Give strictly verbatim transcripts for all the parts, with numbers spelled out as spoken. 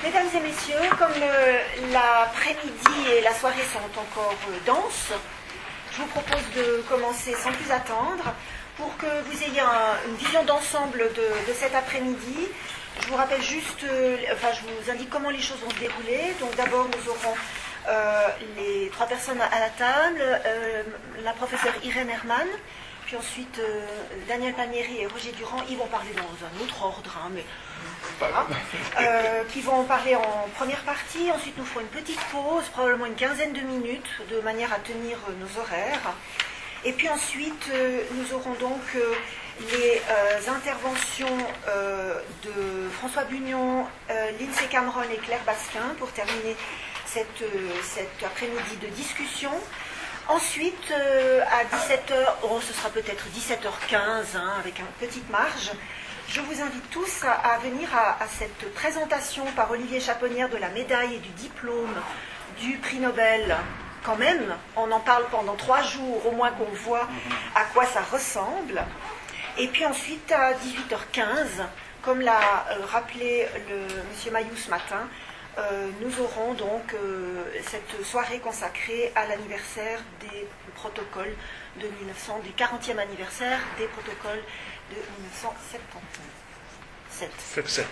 Mesdames et messieurs, comme l'après-midi et la soirée sont encore euh, denses, je vous propose de commencer sans plus attendre. Pour que vous ayez un, une vision d'ensemble de, de cet après-midi, je vous rappelle juste, euh, enfin je vous indique comment les choses vont se dérouler. Donc d'abord nous aurons euh, les trois personnes à la table, euh, la professeure Irène Herman, puis ensuite euh, Daniel Palmieri et Roger Durand. Ils vont parler dans un autre ordre, hein, mais voilà, euh, qui vont parler en première partie. Ensuite nous ferons une petite pause, probablement une quinzaine de minutes, de manière à tenir euh, nos horaires. Et puis ensuite, euh, nous aurons donc euh, les euh, interventions euh, de François Bugnon, euh, Lindsay Cameron et Claire Basquin pour terminer cette, euh, cet après-midi de discussion. Ensuite, euh, à dix-sept heures, oh, ce sera peut-être dix-sept heures quinze, hein, avec une petite marge, je vous invite tous à, à venir à, à cette présentation par Olivier Chaponnière de la médaille et du diplôme du prix Nobel. Quand même, on en parle pendant trois jours, au moins qu'on voit à quoi ça ressemble. Et puis ensuite, à dix-huit heures quinze, comme l'a euh, rappelé le, M. Mailloux ce matin, euh, nous aurons donc euh, cette soirée consacrée à l'anniversaire des protocoles de mille neuf cents, du quarantième anniversaire des protocoles de mille neuf cent soixante-sept.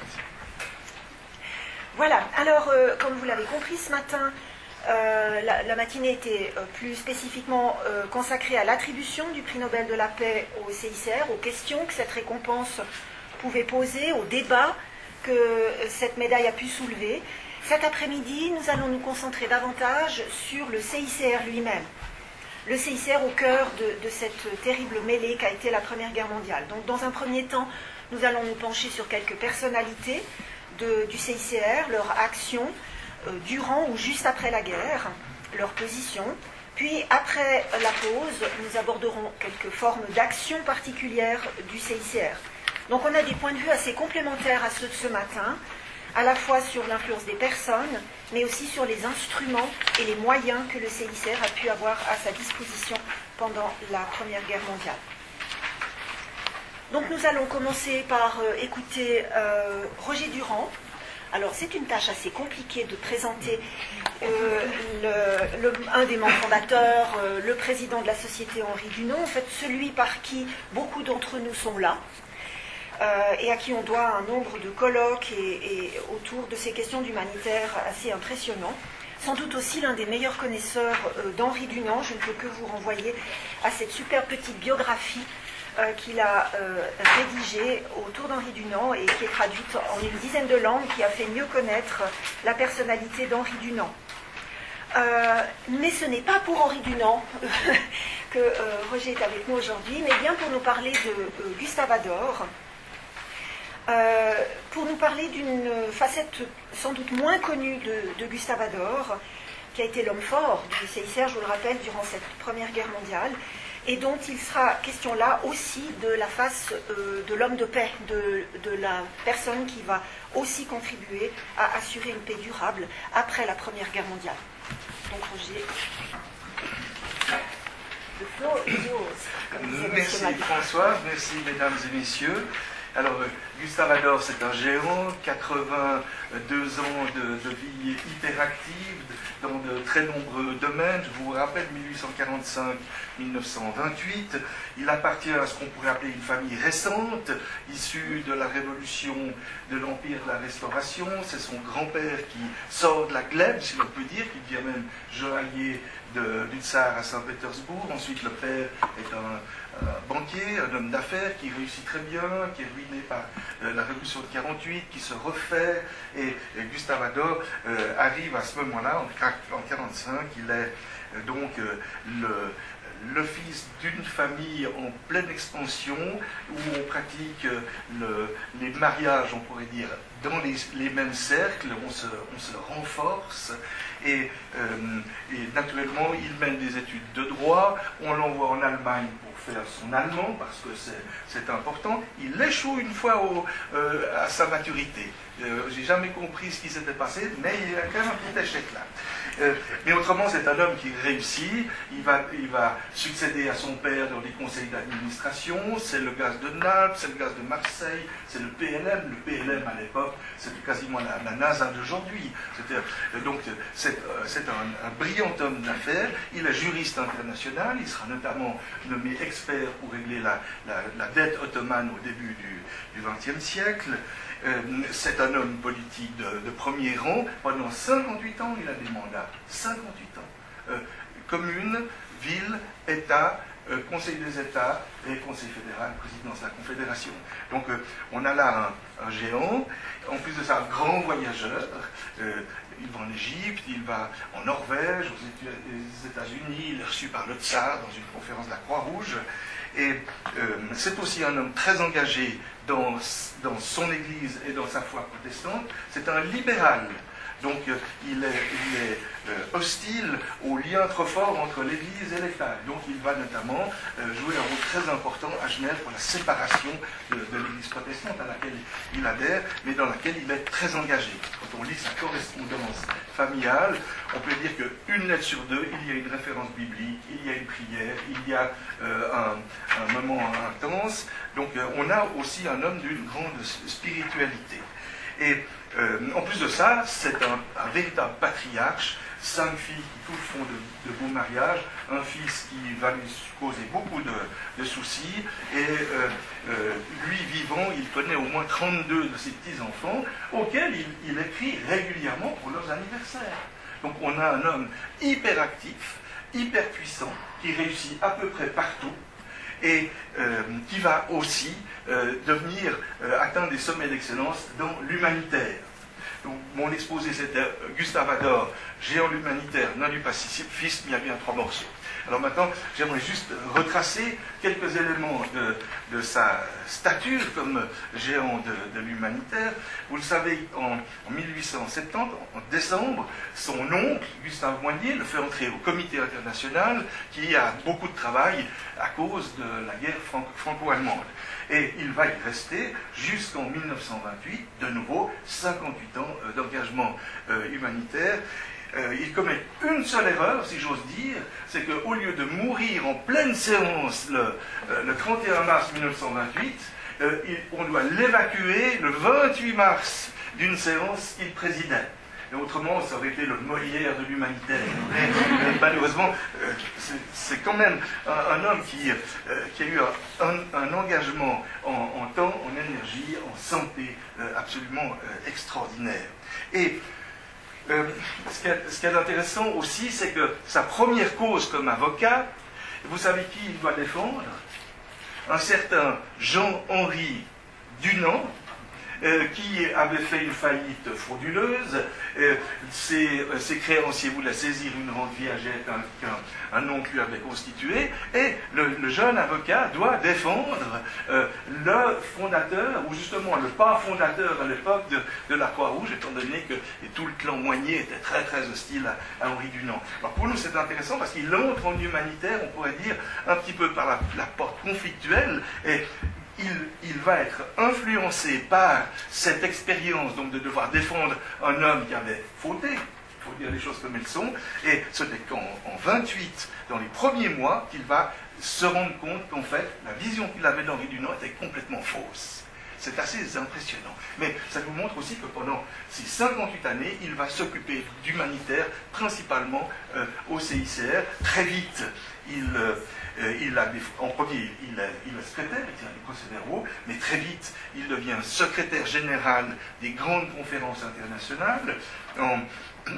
Voilà, alors, euh, comme vous l'avez compris ce matin, Euh, la, la matinée était euh, plus spécifiquement euh, consacrée à l'attribution du prix Nobel de la paix au C I C R, aux questions que cette récompense pouvait poser, aux débats que euh, cette médaille a pu soulever. Cet après-midi, nous allons nous concentrer davantage sur le C I C R lui-même. Le C I C R au cœur de, de cette terrible mêlée qu'a été la Première Guerre mondiale. Donc, dans un premier temps, nous allons nous pencher sur quelques personnalités de, du C I C R, leur action, durant ou juste après la guerre, leur position. Puis, après la pause, nous aborderons quelques formes d'action particulières du C I C R. Donc, on a des points de vue assez complémentaires à ceux de ce matin, à la fois sur l'influence des personnes, mais aussi sur les instruments et les moyens que le C I C R a pu avoir à sa disposition pendant la Première Guerre mondiale. Donc, nous allons commencer par euh, écouter euh, Roger Durand. Alors, c'est une tâche assez compliquée de présenter euh, le, le, un des membres fondateurs, euh, le président de la Société Henri Dunant, en fait, celui par qui beaucoup d'entre nous sont là, euh, et à qui on doit un nombre de colloques et, et autour de ces questions d'humanitaire assez impressionnant. Sans doute aussi l'un des meilleurs connaisseurs euh, d'Henri Dunant. Je ne peux que vous renvoyer à cette super petite biographie Euh, qu'il a euh, rédigé autour d'Henri Dunant et qui est traduite en une dizaine de langues, qui a fait mieux connaître la personnalité d'Henri Dunant. Euh, mais ce n'est pas pour Henri Dunant que euh, Roger est avec nous aujourd'hui, mais bien pour nous parler de euh, Gustave Ador, euh, pour nous parler d'une facette sans doute moins connue de, de Gustave Ador, qui a été l'homme fort du C I C R, je vous le rappelle, durant cette Première Guerre mondiale, et dont il sera question là aussi de la face euh, de l'homme de paix, de, de la personne qui va aussi contribuer à assurer une paix durable après la Première Guerre mondiale. Donc Roger, le floor is yours. Merci François, merci mesdames et messieurs. Alors, Gustave Ador, c'est un géant, quatre-vingt-deux ans de, de vie hyperactive dans de très nombreux domaines. Je vous rappelle, mille huit cent quarante-cinq à mille neuf cent vingt-huit, il appartient à ce qu'on pourrait appeler une famille récente, issue de la révolution de l'Empire de la Restauration. C'est son grand-père qui sort de la glèbe, si l'on peut dire, qui devient même joaillier de, du tsar à Saint-Pétersbourg. Ensuite, le père est un Euh, banquier, un homme d'affaires qui réussit très bien, qui est ruiné par euh, la révolution de quarante-huit, qui se refait, et, et Gustave Ador euh, arrive à ce moment-là, en mille neuf cent quarante-cinq, il est euh, donc euh, le, le fils d'une famille en pleine expansion, où on pratique euh, le, les mariages, on pourrait dire, dans les, les mêmes cercles, on se, on se renforce, et, euh, et naturellement, il mène des études de droit, on l'envoie en Allemagne pour faire son allemand, parce que c'est important. Il échoue une fois au, euh, à sa maturité. Euh, J'ai jamais compris ce qui s'était passé, mais il y a quand même un petit échec là. Euh, mais autrement, c'est un homme qui réussit. Il va, il va succéder à son père dans les conseils d'administration. C'est le gaz de Naples, c'est le gaz de Marseille, c'est le P L M. Le P L M, à l'époque, c'était quasiment la, la NASA d'aujourd'hui. Euh, donc, c'est euh, un, un brillant homme d'affaires. Il est juriste international. Il sera notamment nommé expert pour régler la, la, la dette ottomane au début du vingtième siècle. Euh, c'est un homme politique de, de premier rang. Pendant cinquante-huit ans, il a des mandats. cinquante-huit ans. Euh, commune, ville, État, euh, Conseil des États et Conseil fédéral, présidence de la Confédération. Donc euh, on a là un, un géant. En plus de ça, un grand voyageur. Euh, il va en Égypte, il va en Norvège, aux États-Unis. Il est reçu par le tsar dans une conférence de la Croix-Rouge. Et euh, c'est aussi un homme très engagé dans, dans son Église et dans sa foi protestante. C'est un libéral. Donc euh, il est, il est euh, hostile aux liens trop forts entre l'Église et l'État. Donc il va notamment euh, jouer un rôle très important à Genève pour la séparation de, de l'Église protestante à laquelle il adhère, mais dans laquelle il est très engagé. Quand on lit sa correspondance familiale, on peut dire qu'une lettre sur deux, il y a une référence biblique, il y a une prière, il y a euh, un, un moment intense. Donc euh, on a aussi un homme d'une grande spiritualité. Et euh, en plus de ça, c'est un, un véritable patriarche, cinq filles qui tous font de, de beaux mariages, un fils qui va lui causer beaucoup de, de soucis, et euh, euh, lui vivant, il connaît au moins trente-deux de ses petits-enfants, auxquels il, il écrit régulièrement pour leurs anniversaires. Donc on a un homme hyper actif, hyper puissant, qui réussit à peu près partout, et euh, qui va aussi euh, devenir, euh, atteindre des sommets d'excellence dans l'humanitaire. Donc, mon exposé, c'était Gustave Ador, géant l'humanitaire, non du pacifisme, il y a bien trois morceaux. Alors maintenant, j'aimerais juste retracer quelques éléments de, de sa stature comme géant de, de l'humanitaire. Vous le savez, en, en mille huit cent soixante-dix, en décembre, son oncle, Gustave Moinier, le fait entrer au comité international qui a beaucoup de travail à cause de la guerre franco-allemande. Et il va y rester jusqu'en mille neuf cent vingt-huit, de nouveau, cinquante-huit ans d'engagement euh, humanitaire. Euh, il commet une seule erreur, si j'ose dire, c'est qu'au lieu de mourir en pleine séance le, euh, le trente et un mars mille neuf cent vingt-huit, euh, il, on doit l'évacuer le vingt-huit mars d'une séance qu'il présidait. Et autrement, ça aurait été le Molière de l'humanitaire. Mais, mais malheureusement, euh, c'est quand même un, un homme qui, euh, qui a eu un, un, un engagement en, en temps, en énergie, en santé euh, absolument euh, extraordinaire. Et Euh, ce qui est, ce qui est intéressant aussi, c'est que sa première cause comme avocat, vous savez qui il doit défendre? Un certain Jean-Henri Dunant, euh, qui avait fait une faillite frauduleuse. Euh, ses, ses créanciers voulaient saisir une rente viagère qu'un qu'un oncle lui avait constituée, et le, le jeune avocat doit défendre euh, le fondateur, ou justement le pas fondateur à l'époque de, de la Croix-Rouge, étant donné que et tout le clan Moigné était très très hostile à, à Henri Dunant. Alors pour nous c'est intéressant parce qu'il entre en humanitaire, on pourrait dire, un petit peu par la, la porte conflictuelle, et Il, il va être influencé par cette expérience donc de devoir défendre un homme qui avait fauté, il faut dire les choses comme elles sont, et ce n'est qu'en vingt-huit, dans les premiers mois, qu'il va se rendre compte qu'en fait, la vision qu'il avait d'Henri Dunant était complètement fausse. C'est assez impressionnant. Mais ça nous montre aussi que pendant ces cinquante-huit années, il va s'occuper d'humanitaire, principalement euh, au C I C R. Très vite, il... Euh, Il a des, en premier, il est, il est secrétaire, il tient des procès-verbaux, mais très vite, il devient secrétaire général des grandes conférences internationales. En, euh,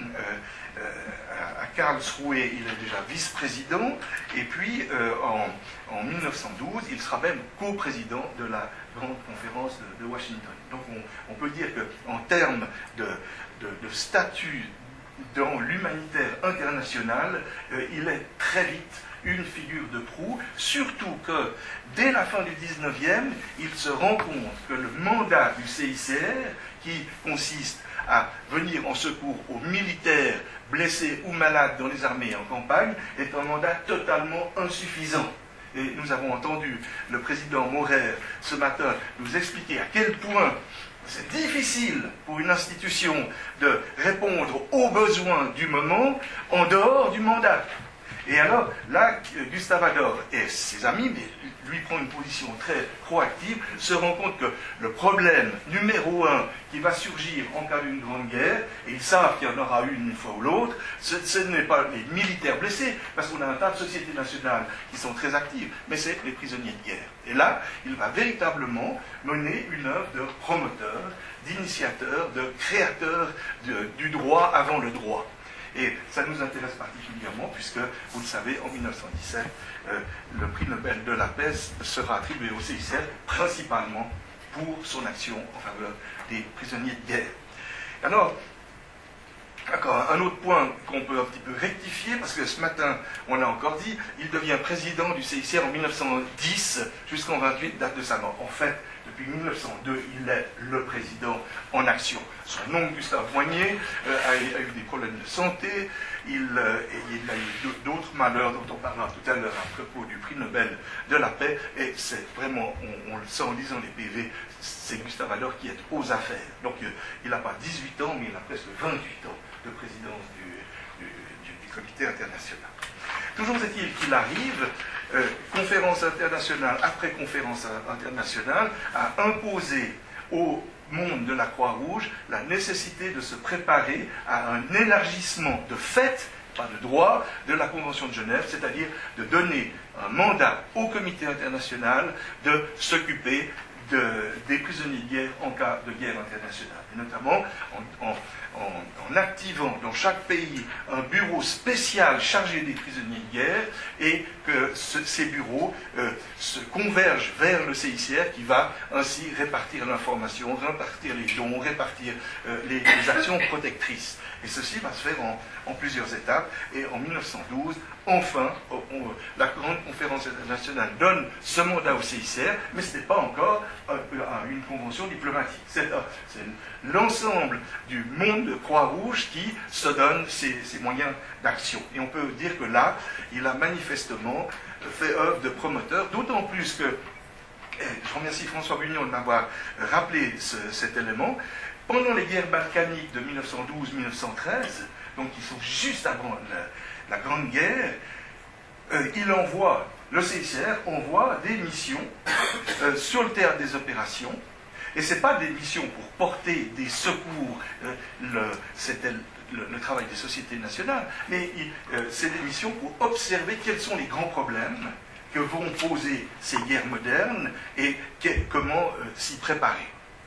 euh, à Karlsruhe, il est déjà vice-président, et puis euh, en, en mille neuf cent douze, il sera même co-président de la grande conférence de, de Washington. Donc on, on peut dire qu'en termes de, de, de statut dans l'humanitaire international, euh, il est très vite une figure de proue, surtout que dès la fin du dix-neuvième, il se rend compte que le mandat du C I C R, qui consiste à venir en secours aux militaires blessés ou malades dans les armées en campagne, est un mandat totalement insuffisant. Et nous avons entendu le président Maurer ce matin nous expliquer à quel point C'est difficile pour une institution de répondre aux besoins du moment en dehors du mandat. Et alors, là, Gustave Adolphe et ses amis, mais lui prend une position très proactive, se rend compte que le problème numéro un qui va surgir en cas d'une grande guerre, et ils savent qu'il y en aura une une fois ou l'autre, ce, ce n'est pas les militaires blessés, parce qu'on a un tas de sociétés nationales qui sont très actives, mais c'est les prisonniers de guerre. Et là, il va véritablement mener une œuvre de promoteur, d'initiateur, de créateur de, du droit avant le droit. Et ça nous intéresse particulièrement puisque, vous le savez, en mille neuf cent dix-sept, euh, le prix Nobel de la paix sera attribué au C I C R principalement pour son action en faveur des prisonniers de guerre. Alors, encore un autre point qu'on peut un petit peu rectifier, parce que ce matin, on l'a encore dit, il devient président du C I C R en mille neuf cent dix jusqu'en vingt-huit, date de sa mort. En fait, depuis mille neuf cent deux, il est le président en action. Son nom, Gustave Moignet, euh, a, a eu des problèmes de santé, il, euh, il a eu d'autres malheurs dont on parlera tout à l'heure à propos du prix Nobel de la paix, et c'est vraiment, on, on le sent en lisant les P V, c'est Gustave Adolphe qui est aux affaires. Donc euh, il n'a pas dix-huit ans, mais il a presque vingt-huit ans de présidence du, du, du, du comité international. Toujours est-il qu'il arrive, euh, conférence internationale après conférence internationale, à imposer au monde de la Croix-Rouge la nécessité de se préparer à un élargissement de fait, pas de droit, de la Convention de Genève, c'est-à-dire de donner un mandat au comité international de s'occuper de, des prisonniers de guerre en cas de guerre internationale, et notamment en, en En, en activant dans chaque pays un bureau spécial chargé des prisonniers de guerre, et que ce, ces bureaux euh, se convergent vers le C I C R qui va ainsi répartir l'information, répartir les dons, répartir euh, les, les actions protectrices. Et ceci va se faire en, en plusieurs étapes, et en mille neuf cent douze, enfin, on, on, la grande conférence internationale donne ce mandat au C I C R, mais ce n'est pas encore euh, une convention diplomatique. C'est euh, l'ensemble du monde de Croix-Rouge qui se donne ses, ses moyens d'action. Et on peut dire que là, il a manifestement fait œuvre de promoteur, d'autant plus que, et je remercie François Bugnon de m'avoir rappelé ce, cet élément, pendant les guerres balkaniques de mille neuf cent douze mille neuf cent treize, donc qui sont juste avant la, la Grande Guerre, euh, il envoie, le C I C R envoie des missions euh, sur le théâtre des opérations. Et ce n'est pas des missions pour porter des secours, euh, c'était le, le, le travail des sociétés nationales, mais euh, c'est des missions pour observer quels sont les grands problèmes que vont poser ces guerres modernes et que, comment euh, s'y préparer.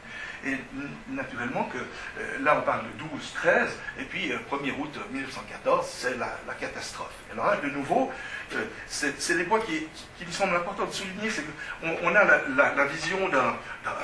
Et naturellement que euh, là on parle de douze treize, et puis euh, premier août mille neuf cent quatorze, c'est la, la catastrophe. Alors là, de nouveau, euh, c'est des points qui, qui, qui me semblent importants de souligner, c'est qu'on on a la, la, la vision d'un,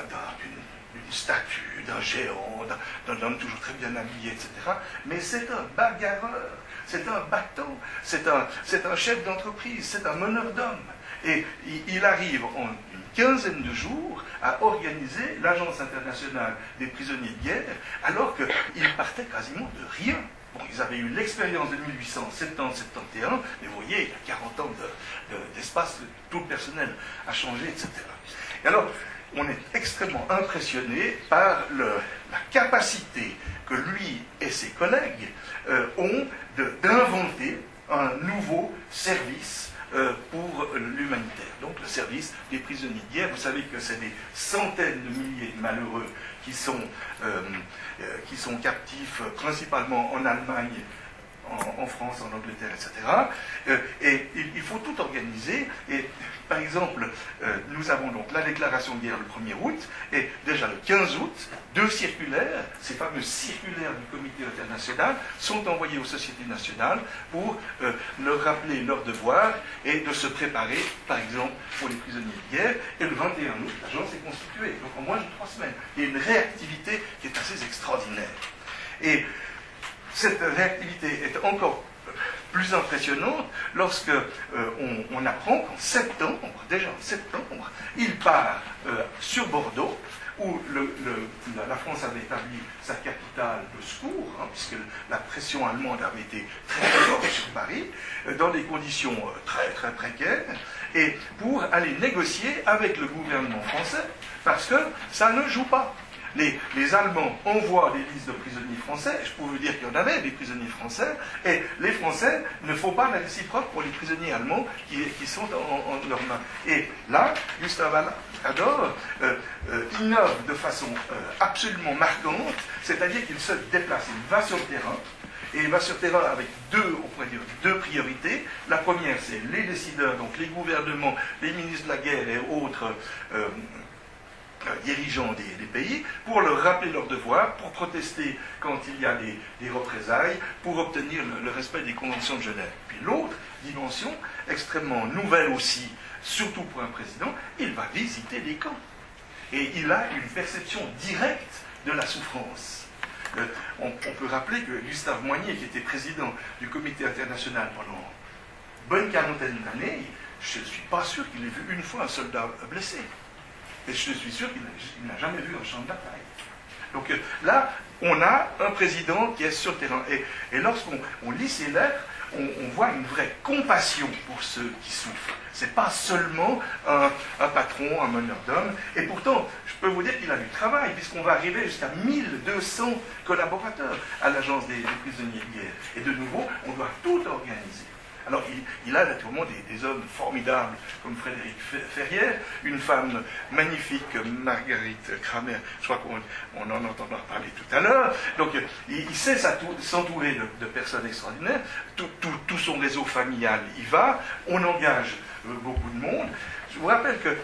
d'une statue, d'un géant, d'un homme toujours très bien habillé, et cetera. Mais c'est un bagarreur, c'est un battant, c'est un, c'est un chef d'entreprise, c'est un meneur d'hommes. Et il, il arrive en une quinzaine de jours à organiser l'Agence internationale des prisonniers de guerre, alors qu'ils partaient quasiment de rien. Bon, ils avaient eu l'expérience de mille huit cent soixante-dix soixante et onze, mais vous voyez, il y a quarante ans de, de, d'espace, tout le personnel a changé, et cetera. Et alors, on est extrêmement impressionné par le, la capacité que lui et ses collègues euh, ont d'inventer un nouveau service Euh, pour l'humanitaire, donc le service des prisonniers de guerre. Vous savez que c'est des centaines de milliers de malheureux qui sont, euh, euh, qui sont captifs euh, principalement en Allemagne, en, en France, en Angleterre, et cetera. Euh, et il, il faut tout organiser. Et par exemple, euh, nous avons donc la déclaration de guerre le premier août, et déjà le quinze août, deux circulaires, ces fameux circulaires du comité international, sont envoyés aux sociétés nationales pour euh, leur rappeler leurs devoirs et de se préparer, par exemple, pour les prisonniers de guerre. Et le vingt et un août, l'agence est constituée, donc en moins de trois semaines. Il y a une réactivité qui est assez extraordinaire. Et cette réactivité est encore plus impressionnante lorsque euh, on, on apprend qu'en septembre, déjà en septembre, il part euh, sur Bordeaux, où le, le, la, la France avait établi sa capitale de secours, hein, puisque la pression allemande avait été très très forte sur Paris, euh, dans des conditions euh, très très précaires, et pour aller négocier avec le gouvernement français, parce que ça ne joue pas. les, les Allemands envoient des listes de prisonniers français, je peux vous dire qu'il y en avait des prisonniers français, et les Français ne font pas la réciproque pour les prisonniers allemands qui, qui sont en, en leurs mains. Et là, Gustave Adolphe euh, euh, innove de façon euh, absolument marquante, c'est-à-dire qu'il se déplace, il va sur le terrain, et il va sur le terrain avec deux, on pourrait dire, deux priorités. La première, c'est les décideurs, donc les gouvernements, les ministres de la guerre et autres euh, dirigeants des, des pays, pour leur rappeler leurs devoirs, pour protester quand il y a des, des représailles, pour obtenir le, le respect des conventions de Genève. Puis l'autre dimension, extrêmement nouvelle aussi, surtout pour un président, il va visiter les camps. Et il a une perception directe de la souffrance. Euh, on, on peut rappeler que Gustave Moynier, qui était président du comité international pendant une bonne quarantaine d'années, je ne suis pas sûr qu'il ait vu une fois un soldat blessé. Et je suis sûr qu'il n'a jamais vu un champ de bataille. Donc euh, là, on a un président qui est sur le terrain. Et, et lorsqu'on on lit ses lettres, on, on voit une vraie compassion pour ceux qui souffrent. Ce n'est pas seulement un, un patron, un meneur d'hommes. Et pourtant, je peux vous dire qu'il a du travail, puisqu'on va arriver jusqu'à mille deux cents collaborateurs à l'agence des, des prisonniers de guerre. Et de nouveau, on doit tout organiser. Alors, il, il a naturellement des, des hommes formidables, comme Frédéric Ferrière, une femme magnifique, Marguerite Kramer, je crois qu'on on en entendra parler tout à l'heure. Donc, il, il sait s'entourer de, de personnes extraordinaires. Tout, tout, tout son réseau familial y va. On engage euh, beaucoup de monde. Je vous rappelle que,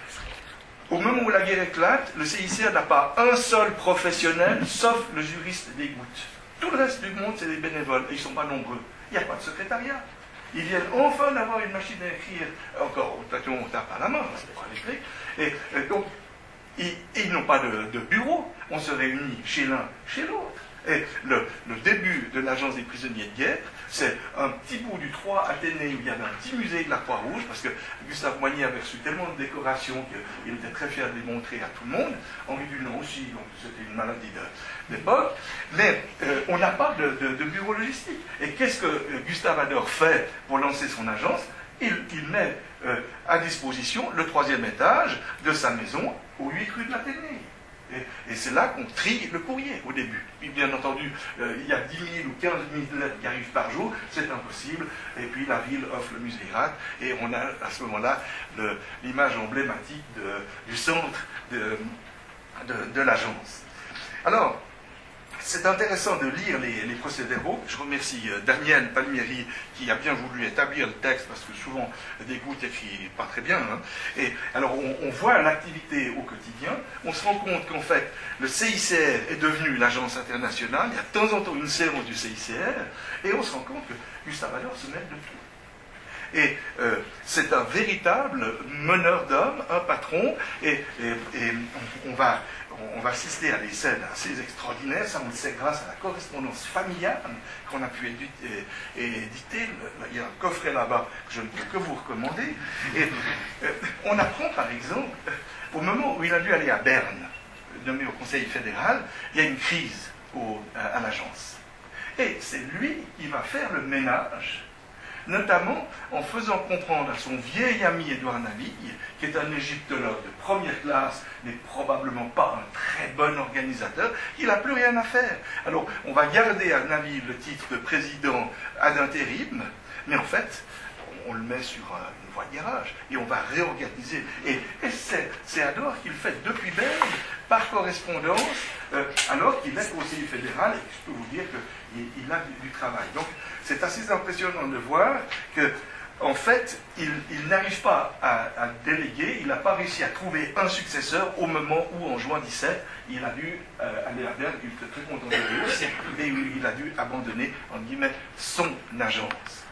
au moment où la guerre éclate, le C I C R n'a pas un seul professionnel, sauf le juriste des gouttes. Tout le reste du monde, c'est des bénévoles, et ils ne sont pas nombreux. Il n'y a pas de secrétariat. Ils viennent enfin d'avoir une machine à écrire, encore, on tape à la main, c'est pas électrique, et, et donc, ils, ils n'ont pas de, de bureau, on se réunit chez l'un, chez l'autre. Et le, le début de l'agence des prisonniers de guerre, c'est un petit bout du trois Athénée où il y avait un petit musée de la Croix-Rouge, parce que Gustave Moynier avait reçu tellement de décorations qu'il était très fier de les montrer à tout le monde. Henri Dunant aussi, donc c'était une maladie d'époque. Mais euh, on n'a pas de, de, de bureau logistique. Et qu'est-ce que euh, Gustave Adolphe fait pour lancer son agence? il, il met euh, à disposition le troisième étage de sa maison aux huit rue de l'Athénée. Et, et c'est là qu'on trie le courrier au début. Puis bien entendu, euh, il y a dix mille ou quinze mille lettres qui arrivent par jour, c'est impossible. Et puis la ville offre le musée Irac, et on a à ce moment-là l'image emblématique de, du centre de, de, de l'agence. Alors, c'est intéressant de lire les, les procès-verbaux. Je remercie euh, Daniel Palmieri qui a bien voulu établir le texte, parce que souvent des gouttes écrit pas très bien. Hein. Et alors on, on voit l'activité au quotidien. On se rend compte qu'en fait le C I C R est devenu l'agence internationale. Il y a de temps en temps une séance du C I C R, et on se rend compte que Gustave Adolphe se mêle de tout. Et euh, c'est un véritable meneur d'hommes, un patron, et, et, et on, on va on va assister à des scènes assez extraordinaires. Ça, on le sait grâce à la correspondance familiale qu'on a pu éditer. éditer. Il y a un coffret là-bas que je ne peux que vous recommander. Et euh, on apprend, par exemple, au moment où il a dû aller à Berne, nommé au Conseil fédéral, il y a une crise au, à, à l'agence. Et c'est lui qui va faire le ménage, notamment en faisant comprendre à son vieil ami Édouard Naville, qui est un égyptologue de première classe, mais probablement pas un très bon organisateur, qu'il n'a plus rien à faire. Alors, on va garder à Naville le titre de président ad intérim, mais en fait, on le met sur une voie de garage, et on va réorganiser. Et, et c'est Adolphe qui le fait depuis Berne, par correspondance, euh, alors qu'il est conseiller fédéral, et je peux vous dire qu'il il a du, du travail. Donc, c'est assez impressionnant de voir que, en fait, il, il n'arrive pas à, à déléguer, il n'a pas réussi à trouver un successeur au moment où, en juin dix-sept, il a dû euh, aller à Berne, il était très content de lui, et il a dû abandonner, en guillemets, son agence.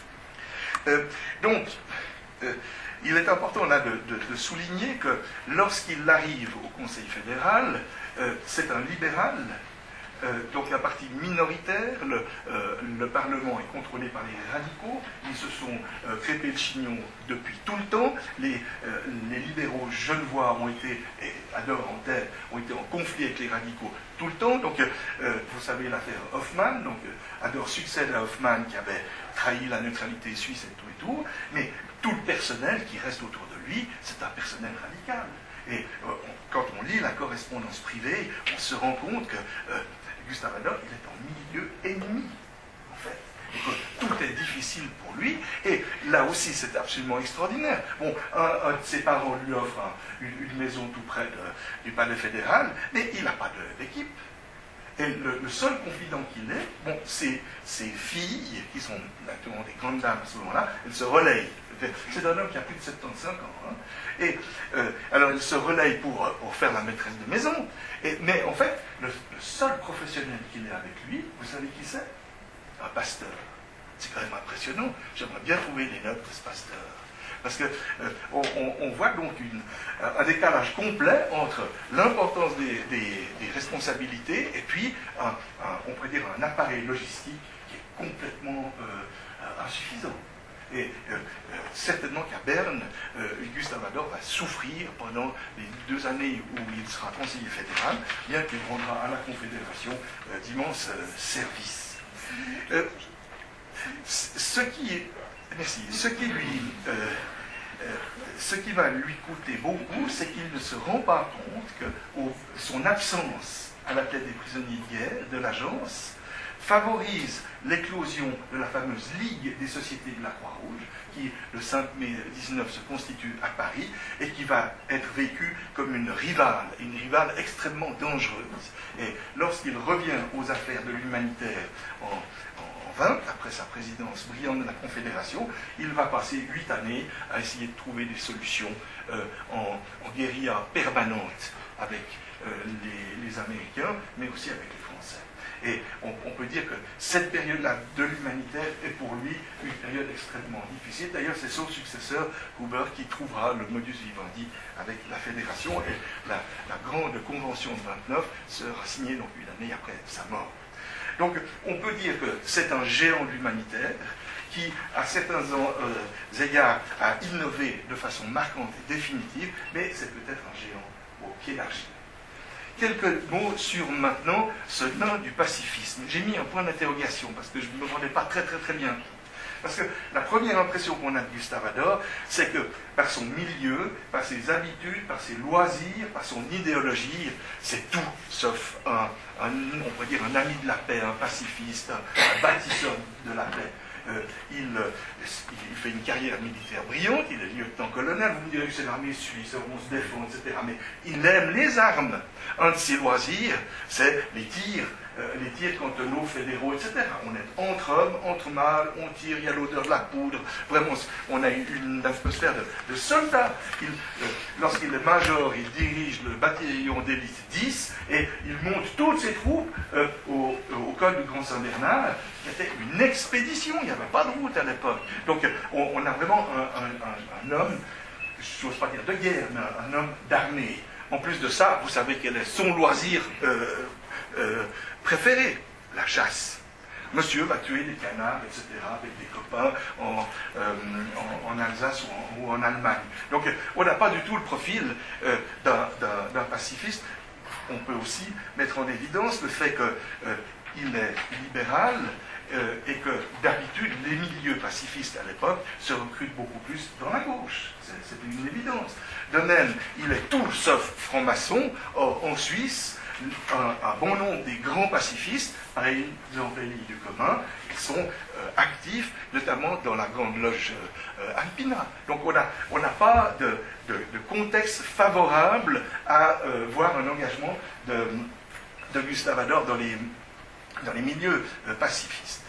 Euh, donc, euh, il est important là de, de, de souligner que lorsqu'il arrive au Conseil fédéral, euh, c'est un libéral. Euh, donc la partie minoritaire, le, euh, le Parlement est contrôlé par les radicaux, ils se sont euh, crêpés le chignon depuis tout le temps, les, euh, les libéraux genevois ont été, et Adolphe en tête, ont été en conflit avec les radicaux tout le temps, donc euh, vous savez l'affaire Hoffmann, donc euh, Adolphe succède à Hoffmann qui avait trahi la neutralité suisse et tout et tout, mais tout le personnel qui reste autour de lui, c'est un personnel radical. Et euh, on, quand on lit la correspondance privée, on se rend compte que euh, Gustave Adolphe, il est en milieu ennemi, en fait. Et que tout est difficile pour lui. Et là aussi, c'est absolument extraordinaire. Bon, un, un de ses parents lui offre un, une, une maison tout près de, du palais fédéral, mais il n'a pas d'équipe. Et le, le seul confident qu'il ait, bon, c'est ses filles, qui sont naturellement des grandes dames à ce moment-là, elles se relayent. C'est un homme qui a plus de soixante-quinze ans. Hein. Et euh, alors, elles se relayent pour, pour faire la maîtresse de maison. Et, mais en fait, le, le seul professionnel qu'il ait avec lui, vous savez qui c'est? Un pasteur. C'est quand même impressionnant. J'aimerais bien trouver les notes de ce pasteur. Parce qu'on euh, on, on voit donc une, un décalage complet entre l'importance des, des, des responsabilités et puis, un, un, on pourrait dire, un appareil logistique qui est complètement euh, insuffisant. Et euh, euh, certainement qu'à Berne, euh, Gustave Adolphe va souffrir pendant les deux années où il sera conseiller fédéral, bien qu'il rendra à la Confédération euh, d'immenses euh, services. Euh, ce qui, merci, ce qui lui, euh, euh, ce qui va lui coûter beaucoup, c'est qu'il ne se rend pas compte que au, son absence à la tête des prisonniers de guerre de l'agence favorise l'éclosion de la fameuse Ligue des sociétés de la Croix-Rouge, qui, le cinq mai dix-neuf, se constitue à Paris, et qui va être vécue comme une rivale, une rivale extrêmement dangereuse. Et lorsqu'il revient aux affaires de l'humanitaire en, en vingt, après sa présidence brillante de la Confédération, il va passer huit années à essayer de trouver des solutions euh, en, en guérilla permanente avec euh, les, les Américains, mais aussi avec les Français. Et on, on peut dire que cette période-là de l'humanitaire est pour lui une période extrêmement difficile. D'ailleurs, c'est son successeur, Huber, qui trouvera le modus vivendi avec la Fédération. Et la, la grande convention de vingt-neuf sera signée donc une année après sa mort. Donc, on peut dire que c'est un géant de l'humanitaire qui, à certains euh, égards, a innové de façon marquante et définitive, mais c'est peut-être un géant au pied d'argile. Quelques mots sur maintenant ce nain du pacifisme. J'ai mis un point d'interrogation parce que je ne me rendais pas très très très bien compte. Parce que la première impression qu'on a de Gustave Adolphe, c'est que par son milieu, par ses habitudes, par ses loisirs, par son idéologie, c'est tout sauf un, un, on pourrait dire un ami de la paix, un pacifiste, un, un bâtisseur de la paix. Euh, il, euh, il fait une carrière militaire brillante, il est lieutenant-colonel, vous me direz que c'est l'armée suisse, on se défend, et cetera. Mais il aime les armes. Un de ses loisirs, c'est les tirs, euh, les tirs cantonaux, fédéraux, et cetera. On est entre hommes, entre mâles, on tire, il y a l'odeur de la poudre. Vraiment, on a une atmosphère de, de soldat. Il, euh, lorsqu'il est major, il dirige le bataillon d'élite dix et il monte toutes ses troupes euh, au, au col du Grand Saint-Bernard, qui était une expédition. Il n'y avait pas de route à l'époque. Donc, on, on a vraiment un, un, un, un homme, je n'ose pas dire de guerre, mais un, un homme d'armée. En plus de ça, vous savez quel est son loisir euh, euh, préféré? La chasse. Monsieur va tuer des canards, et cetera, avec des copains en, euh, en, en Alsace ou en, ou en Allemagne. Donc, on n'a pas du tout le profil euh, d'un pacifiste. On peut aussi mettre en évidence le fait qu'il euh, est libéral, Euh, et que d'habitude, les milieux pacifistes à l'époque se recrutent beaucoup plus dans la gauche. C'est une évidence. De même, il est tout sauf franc-maçon. Or, en Suisse, un, un bon nombre des grands pacifistes, par exemple Élie du Commun, ils sont euh, actifs, notamment dans la Grande Loge euh, Alpina. Donc, on n'a on n'a pas de, de, de contexte favorable à euh, voir un engagement de, de Gustave Adolphe dans les dans les milieux euh, pacifistes.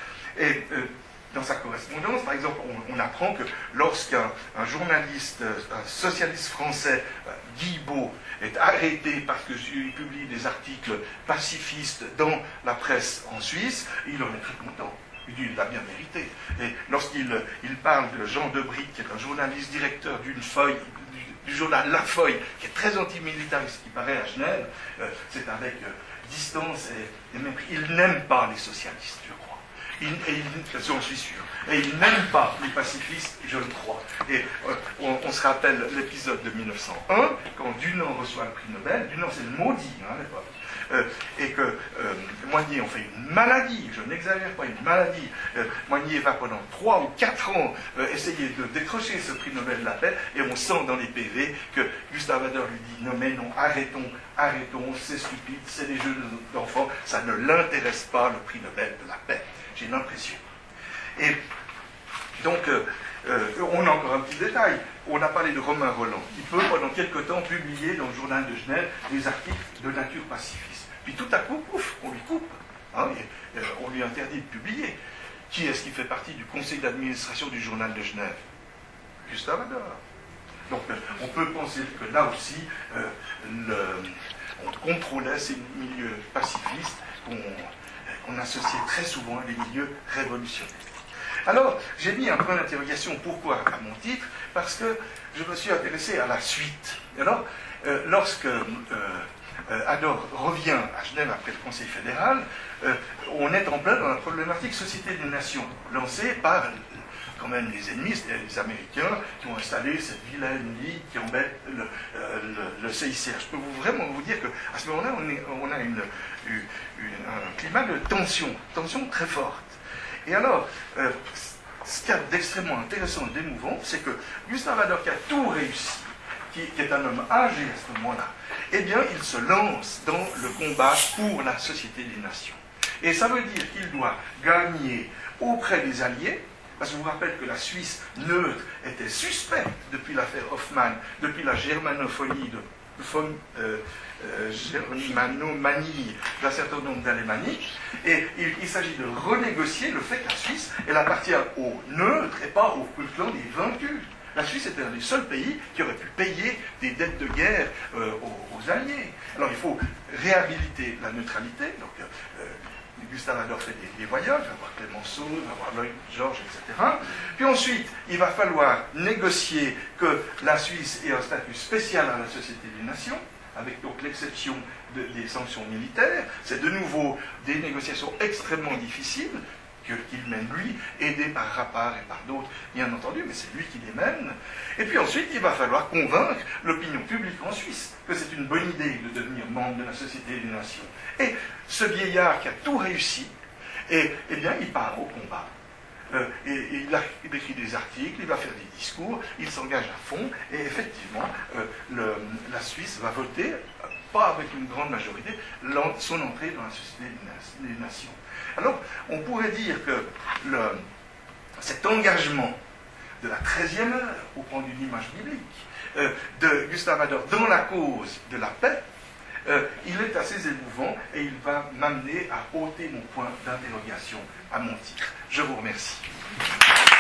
Et euh, dans sa correspondance, par exemple, on, on apprend que lorsqu'un un journaliste, un socialiste français, euh, Guy Beau, est arrêté parce qu'il publie des articles pacifistes dans la presse en Suisse, il en est très content. Il dit, il l'a bien mérité. Et lorsqu'il il parle de Jean Debrick, qui est un journaliste directeur d'une feuille, du, du journal La Feuille, qui est très antimilitariste, qui paraît à Genève, euh, c'est avec euh, distance et, et mépris. Il n'aime pas les socialistes, je crois. Il, et il, j'en suis sûr. Et il n'aime pas les pacifistes, je le crois. Et euh, on, on se rappelle l'épisode de mille neuf cent un, quand Dunant reçoit le prix Nobel. Dunant, c'est le maudit, hein, à l'époque. euh, et que euh, Moignet ont fait une maladie, je n'exagère pas, une maladie. Euh, Moignet va pendant trois ou quatre ans euh, essayer de décrocher ce prix Nobel de la paix, et on sent dans les P V que Gustave Adler lui dit non mais non, arrêtons, arrêtons, c'est stupide, c'est des jeux d'enfants, ça ne l'intéresse pas le prix Nobel de la paix. J'ai l'impression. Et donc, euh, euh, on a encore un petit détail. On a parlé de Romain Rolland, qui peut, pendant quelque temps, publier dans le journal de Genève des articles de nature pacifiste. Puis tout à coup, pouf, on lui coupe. Hein, et, euh, on lui interdit de publier. Qui est-ce qui fait partie du conseil d'administration du journal de Genève? Gustave Adler. Donc, euh, on peut penser que là aussi, euh, le, on contrôlait ces milieux pacifistes qu'on qu'on associait très souvent à des milieux révolutionnaires. Alors, j'ai mis un point d'interrogation, pourquoi à mon titre? Parce que je me suis intéressé à la suite. Alors, euh, lorsque euh, euh, Ador revient à Genève après le Conseil fédéral, euh, on est en plein dans la problématique Société des Nations, lancée par quand même les ennemis, c'est-à-dire les Américains, qui ont installé cette vilaine ligue qui embête le, euh, le, le C I C R. Je peux vous, vraiment vous dire qu'à ce moment-là, on, est, on a une, une, une, un climat de tension, tension très forte. Et alors, euh, ce qu'il y a d'extrêmement intéressant et d'émouvant, c'est que Gustave Adler, qui a tout réussi, qui, qui est un homme âgé à ce moment-là, eh bien, il se lance dans le combat pour la Société des Nations. Et ça veut dire qu'il doit gagner auprès des Alliés, parce que je vous rappelle que la Suisse neutre était suspecte depuis l'affaire Hoffmann, depuis la germanophonie de von euh, euh, germanomanie d'un certain nombre d'alémaniques, et il, il s'agit de renégocier le fait que la Suisse, elle appartient aux neutres et pas au clan des vaincus. La Suisse était un des seuls pays qui aurait pu payer des dettes de guerre euh, aux, aux Alliés. Alors il faut réhabiliter la neutralité, donc euh, Gustave Adler fait des, des voyages, il va voir Clémenceau, il va voir Lloyd George, et cetera. Puis ensuite, il va falloir négocier que la Suisse ait un statut spécial à la Société des Nations, avec donc l'exception de, des sanctions militaires. C'est de nouveau des négociations extrêmement difficiles qu'il mène lui, aidé par Rappard et par d'autres, bien entendu, mais c'est lui qui les mène. Et puis ensuite, il va falloir convaincre l'opinion publique en Suisse que c'est une bonne idée de devenir membre de la Société des Nations. Et ce vieillard qui a tout réussi, et, eh bien, il part au combat. Euh, et, et il, a, il écrit des articles, il va faire des discours, il s'engage à fond, et effectivement, euh, le, la Suisse va voter, pas avec une grande majorité, son entrée dans la Société des Nations. Alors, on pourrait dire que le, cet engagement de la treizième heure, au point d'une image biblique, euh, de Gustave Adler dans la cause de la paix, euh, il est assez émouvant et il va m'amener à ôter mon point d'interrogation à mon titre. Je vous remercie.